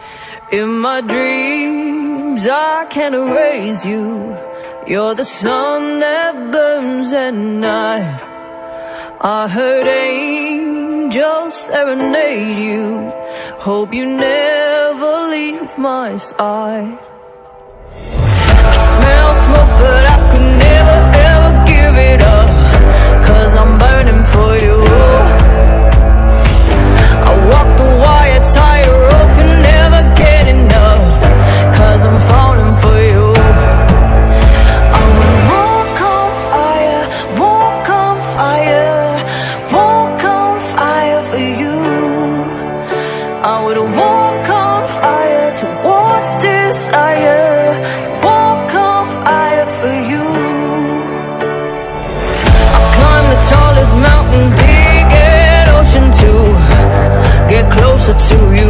In my dreams I can't erase you. You're the sun that burns at night. I heard angels serenade you. Hope you never leave my side. Smell smoke, but I could never ever give it up, 'cause I'm burning for you. I walk the wire, tightrope, can never get enough, 'cause I'm falling for you. I would walk on fire, walk on fire, walk on fire for you. I would walk on fire towards desire, walk on fire for you. I climb the tallest mountain, dig an ocean too, get closer to you.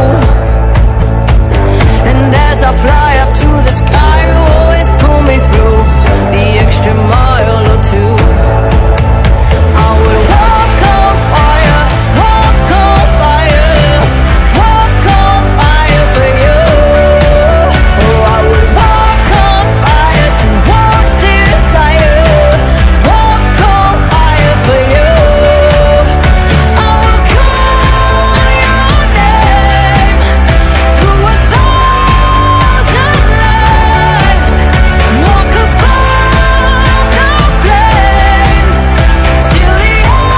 And as I fly up to the sky, you always pull me through the extra mile or two. I would walk on fire, walk on fire, walk on fire for you. Oh, I would walk on fire towards desire, walk on fire for you. I will call your name through 1,000 lives, walk above the flames till the end of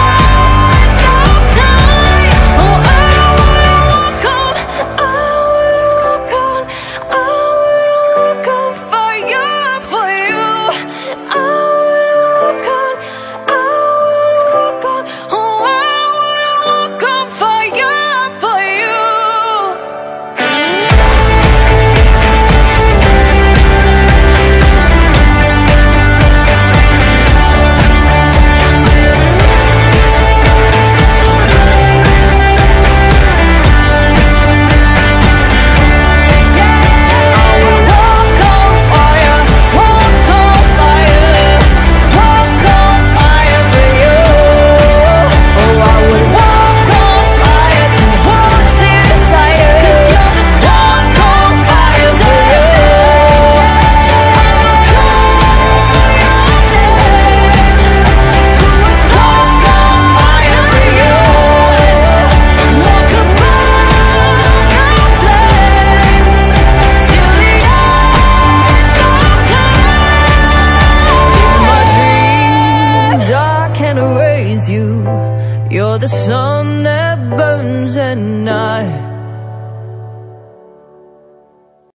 time. Oh, I would walk on fire for you. I would walk on, oh, I would walk on fire for you. You're the sun that burns at night.